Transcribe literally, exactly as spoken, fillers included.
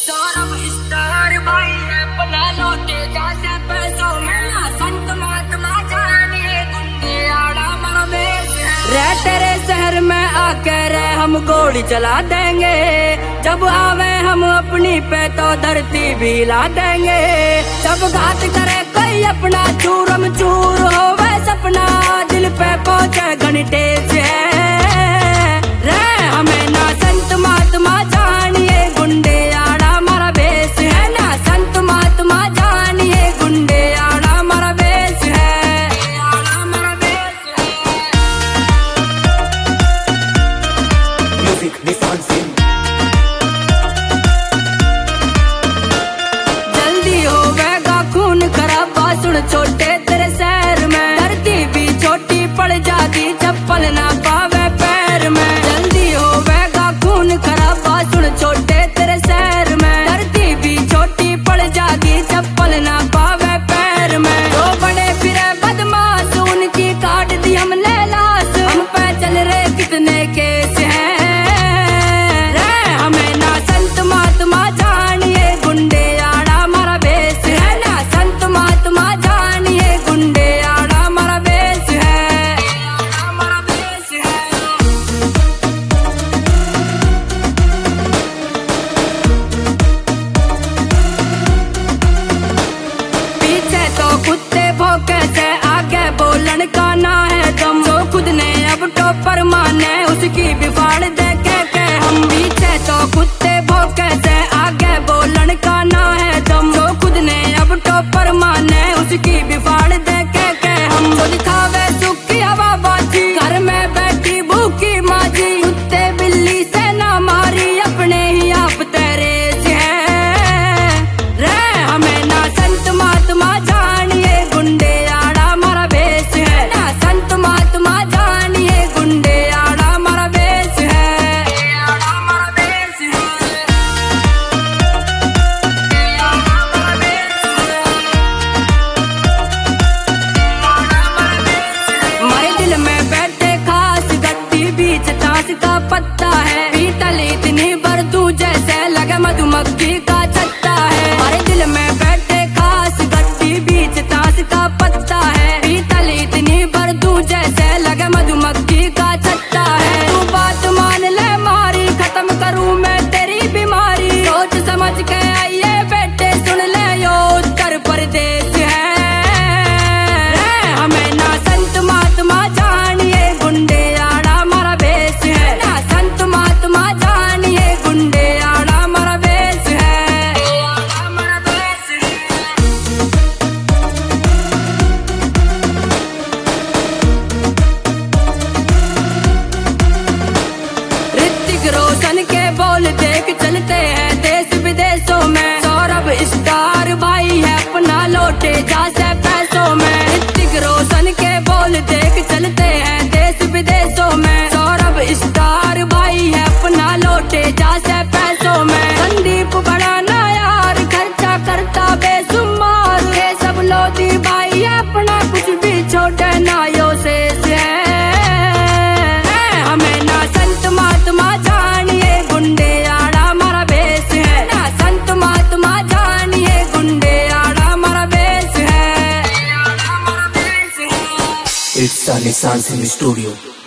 Saurabh star भाई है अपना लौटे जैसे पैसों में ना संत महात्मा जानिए गुंडे आड़ा मरा बेस रे तेरे शहर में आकर रे हम गोली चला देंगे। जब आवे हम अपनी पे तो धरती भी ला देंगे। जब घात करे कोई अपना चूरम चूर हो वै सपना दिल पे पहुंचे घंटे से रे हमें ना संत महात्मा जानिए गुंडे आड़ा मरा बेस है ना संत महात्मा जानिए गुंडे आड़ा मरा बेस है आड़ा मरा बेस है। म्यूजिक निशान सिंह जल्दी होवेगा खून खराबा सुन छोटे तेरे शहर में धरती भी छोटी पड़ जाती चप्पल ना पावे पैर में। जल्दी होवेगा खून खराबा सुन छोटे तेरे शहर में धरती भी छोटी पड़ जाती चप्पल ना पावे पैर में। दो बड़े फिरे बदमाश उनकी काट दी हमने लाश हम पे चल रहे कितने केस हैं रे हमें ना संत महात्मा जानिए गुंडे आड़ा मरा बेस है ना संत महात्मा जानिए गुंडे आड़ा मरा बेस है आड़ा मरा बेस है। पीछे तो कुत्ते भौंके से आगे बोलन का ना है दम जो खुद ने अब टोपर माने उसकी भी फाड़ दे के के हम। पीछे तो कुत्ते भौंके से आगे बोलन का ना है दम जो खुद ने अब टोपर माने उसकी भी फाड़ दे के के हम। जो दिखावे सुख की हवा बाजी घर में बैठी भूखी माजी कुत्ते बिल्ली से ना मारी अपने ही आप तेरे से है रे हमें ना संत महात्मा जानिए गुंडे आड़ा मरा बेस है ना संत महात्मा जानिए गुंडे आड़ा मरा बेस है आड़ा मरा बेस है आड़ा मरा बेस है। मारे दिल में बैठे खास गट्टी बीच ताश का पत्ता है पीतल इतनी बरदू जैसे लगे मधुमक्खी का छत्ता है। मारे दिल में बैठे खास गट्टी बीच ताश का पत्ता है पीतल इतनी बरदू जैसे लगे मधुमक्खी का छत्ता है। तू बात मान ले मारी खत्म करूं मैं तेरी बीमारी सोच समझ के आइए बेटे सुन ले यो उत्तर प्रदेश है रे हमें ना संत महात्मा जानिए गुंडे आड़ा मरा बेस है ना संत महात्मा जानिए गुंडे आड़ा मरा बेस है आड़ा मरा बेस है। ऋतिक रोशन के बोल देख चलते हैं देश विदेशों में सौरभ स्टार भाई है अपना लौटे जैसे पैसों में। ऋतिक रोशन के बोल देख चलते हैं देश विदेशों में सौरभ स्टार भाई है अपना लौटे जैसे पैसों में। संदीप बड़ा ना यार खर्चा करता बेसुमार ये सब लोधी भाई अपना कुछ भी छोटे ना यो शेष है हमें ना संत महात्मा जानिए गुंडे आड़ा मरा बेस है ना संत महात्मा जानिए गुंडे आड़ा मरा बेस है आड़ा मरा बेस है। इट्स निशान सिंह स्टूडियो।